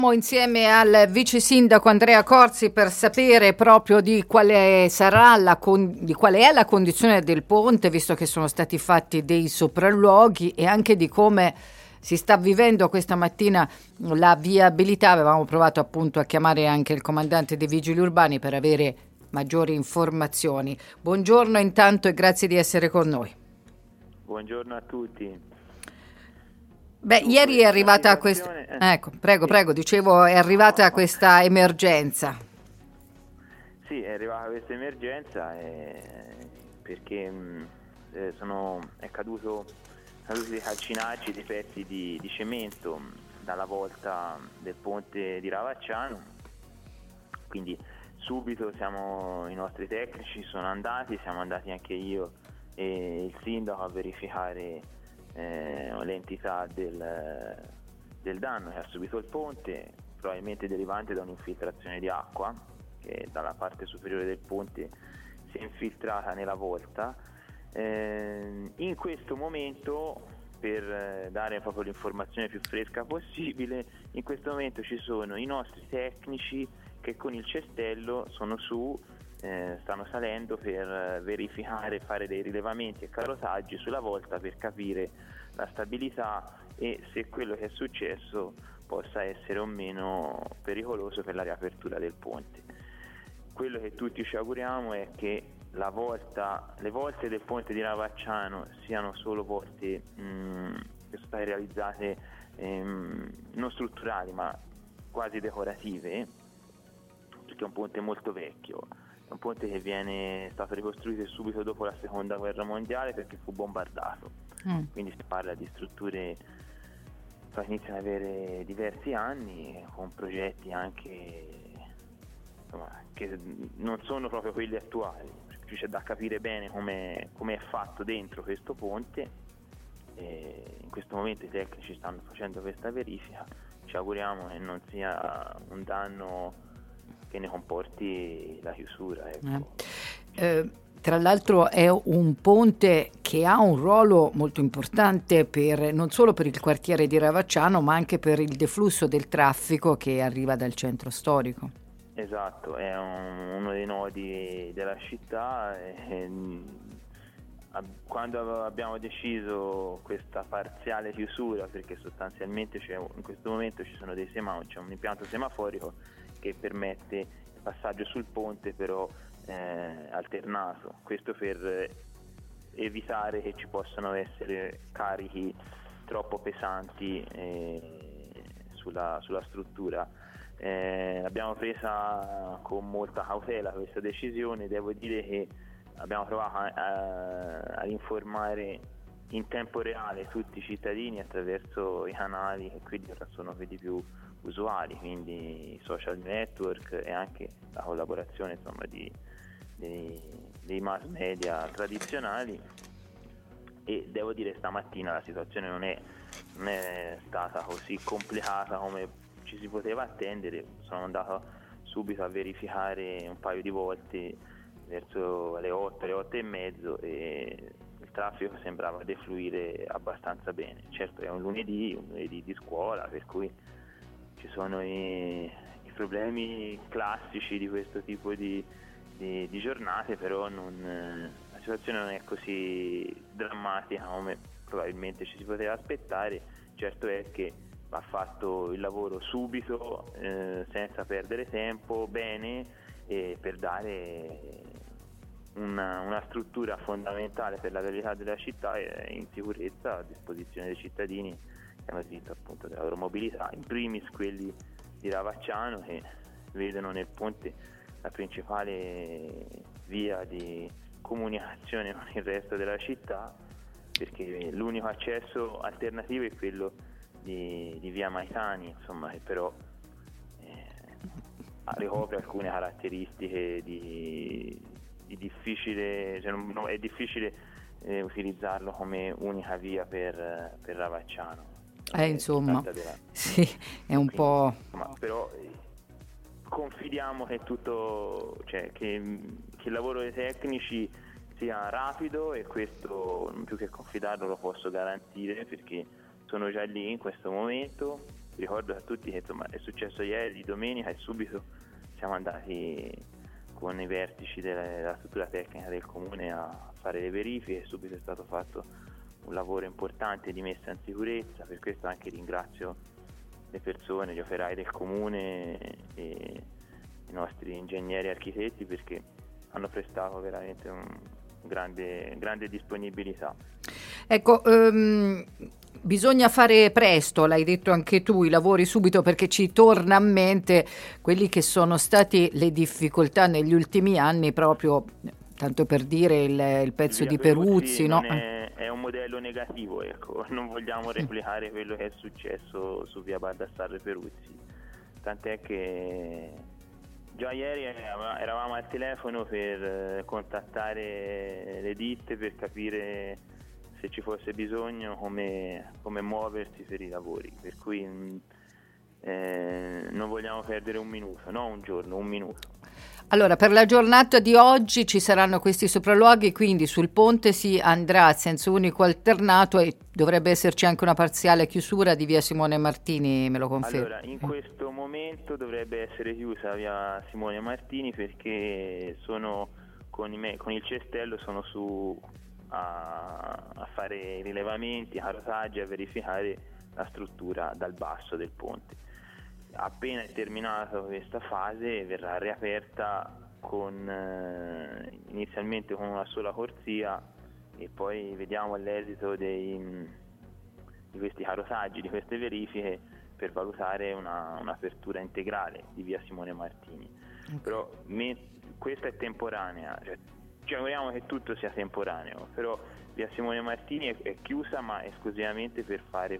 Siamo insieme al vice sindaco Andrea Corsi per sapere proprio di quale sarà di quale è la condizione del ponte, visto che sono stati fatti dei sopralluoghi, e anche di come si sta vivendo questa mattina la viabilità. Avevamo provato appunto a chiamare anche il comandante dei vigili urbani per avere maggiori informazioni. Buongiorno intanto e grazie di essere con noi. Buongiorno a tutti. Ieri è arrivata questa... Ecco, prego, dicevo, è arrivata questa emergenza. Sì, è arrivata questa emergenza perché è caduti dei calcinacci, dei pezzi di cemento dalla volta del ponte di Ravacciano, quindi subito i nostri tecnici siamo andati anche io e il sindaco a verificare l'entità del danno che ha subito il ponte, probabilmente derivante da un'infiltrazione di acqua che dalla parte superiore del ponte si è infiltrata nella volta. In questo momento, per dare proprio l'informazione più fresca possibile, in questo momento ci sono i nostri tecnici che con il cestello sono stanno salendo per verificare, fare dei rilevamenti e carotaggi sulla volta per capire la stabilità e se quello che è successo possa essere o meno pericoloso per la riapertura del ponte. Quello che tutti ci auguriamo è che le volte del ponte di Ravacciano siano solo volte che sono state realizzate non strutturali ma quasi decorative, perché è un ponte molto vecchio. È un ponte che è stato ricostruito subito dopo la seconda guerra mondiale perché fu bombardato. Quindi si parla di strutture che iniziano ad avere diversi anni, con progetti anche che non sono proprio quelli attuali. C'è da capire bene come è fatto dentro questo ponte. In questo momento i tecnici stanno facendo questa verifica. Ci auguriamo che non sia un danno che ne comporti la chiusura. Ecco. Tra l'altro è un ponte che ha un ruolo molto importante non solo per il quartiere di Ravacciano, ma anche per il deflusso del traffico che arriva dal centro storico. Esatto, è uno dei nodi della città. Quando abbiamo deciso questa parziale chiusura, perché sostanzialmente in questo momento ci sono c'è un impianto semaforico che permette il passaggio sul ponte però alternato, questo per evitare che ci possano essere carichi troppo pesanti sulla struttura. L'abbiamo presa con molta cautela questa decisione. Devo dire che abbiamo provato ad informare in tempo reale tutti i cittadini attraverso i canali che quindi sono quelli più usuali, quindi i social network e anche la collaborazione dei mass media tradizionali, e devo dire stamattina la situazione non è stata così complicata come ci si poteva attendere. Sono andato subito a verificare un paio di volte verso le 8 e mezzo e il traffico sembrava defluire abbastanza bene. Certo è un lunedì di scuola, per cui ci sono i problemi classici di questo tipo di giornate, però la situazione non è così drammatica come probabilmente ci si poteva aspettare. Certo è che va fatto il lavoro subito, senza perdere tempo, bene, per dare una struttura fondamentale per la viabilità della città in sicurezza a disposizione dei cittadini che hanno diritto appunto della loro mobilità, in primis quelli di Ravacciano, che vedono nel ponte la principale via di comunicazione con il resto della città, perché l'unico accesso alternativo è quello di via Maitani, insomma, che però ricopre alcune caratteristiche di difficile, è difficile utilizzarlo come unica via per Ravacciano. Insomma, sì, è un po'... Però confidiamo che che il lavoro dei tecnici sia rapido, e questo più che confidarlo lo posso garantire perché sono già lì in questo momento ricordo a tutti che insomma è successo ieri, domenica, e subito siamo andati con i vertici della struttura tecnica del comune a fare le verifiche. Subito è stato fatto un lavoro importante di messa in sicurezza, per questo anche ringrazio le persone, gli operai del comune e i nostri ingegneri e architetti, perché hanno prestato veramente grande disponibilità. Ecco, bisogna fare presto, l'hai detto anche tu, i lavori subito, perché ci torna a mente quelli che sono stati le difficoltà negli ultimi anni, proprio tanto per dire il pezzo di Peruzzi, no? È un modello negativo, ecco, non vogliamo replicare quello che è successo su via Baldassarre Peruzzi, tant'è che già ieri eravamo al telefono per contattare le ditte per capire se ci fosse bisogno come muoversi per i lavori, per cui non vogliamo perdere un minuto, no un giorno, un minuto. Allora, per la giornata di oggi ci saranno questi sopralluoghi, quindi sul ponte si andrà a senso unico alternato e dovrebbe esserci anche una parziale chiusura di via Simone Martini, me lo confermi? Allora, in questo momento dovrebbe essere chiusa via Simone Martini, perché sono con il cestello sono su a fare i rilevamenti, i carotaggi, a verificare la struttura dal basso del ponte. Appena è terminata questa fase verrà riaperta inizialmente con una sola corsia, e poi vediamo l'esito di questi carotaggi, di queste verifiche, per valutare un'apertura integrale di via Simone Martini. Okay. Però questa è temporanea, ci auguriamo che tutto sia temporaneo, però via Simone Martini è chiusa, ma esclusivamente per fare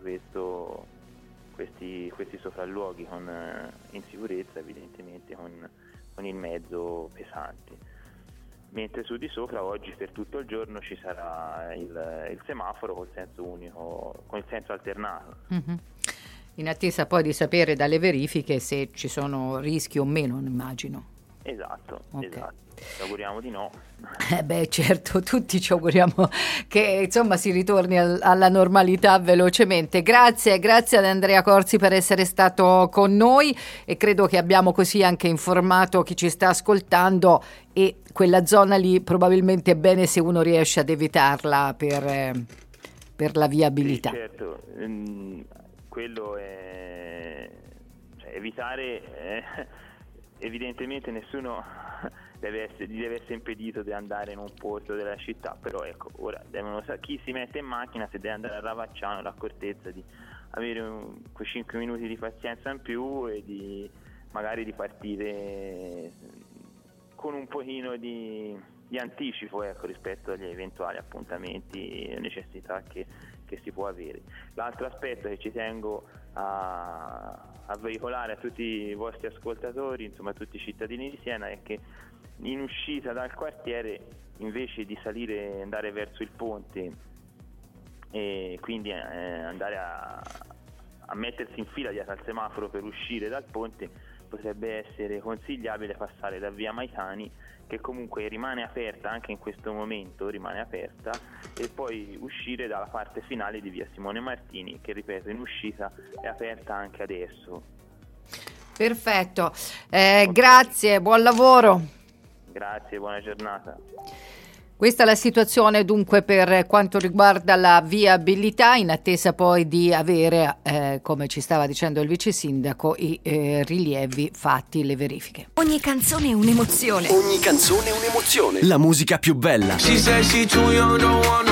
questi sopralluoghi in sicurezza, evidentemente con il mezzo pesante. Mentre su di sopra oggi per tutto il giorno ci sarà il semaforo col senso unico, con il senso alternato. Mm-hmm. In attesa poi di sapere dalle verifiche se ci sono rischi o meno, immagino. Esatto, okay. Esatto. Ci auguriamo di no. Certo, tutti ci auguriamo che insomma si ritorni alla normalità velocemente. Grazie ad Andrea Corsi per essere stato con noi, e credo che abbiamo così anche informato chi ci sta ascoltando, e quella zona lì probabilmente è bene se uno riesce ad evitarla per la viabilità. Sì, certo, quello è evitare, evidentemente nessuno gli deve essere impedito di andare in un porto della città, però ecco, ora chi si mette in macchina, se deve andare a Ravacciano, l'accortezza di avere quei 5 minuti di pazienza in più e magari di partire con un pochino di anticipo, ecco, rispetto agli eventuali appuntamenti e necessità che si può avere. L'altro aspetto che ci tengo a veicolare a tutti i vostri ascoltatori, insomma a tutti i cittadini di Siena, è che in uscita dal quartiere, invece di salire e andare verso il ponte e quindi andare a mettersi in fila dietro al semaforo per uscire dal ponte, potrebbe essere consigliabile passare da via Maitani, che comunque rimane aperta anche in questo momento, rimane aperta, e poi uscire dalla parte finale di via Simone Martini, che ripeto in uscita è aperta anche adesso. Perfetto, grazie, buon lavoro. Grazie, buona giornata. Questa è la situazione dunque per quanto riguarda la viabilità, in attesa poi di avere, come ci stava dicendo il vice sindaco, i rilievi fatti, le verifiche. Ogni canzone è un'emozione. Ogni canzone è un'emozione. La musica più bella.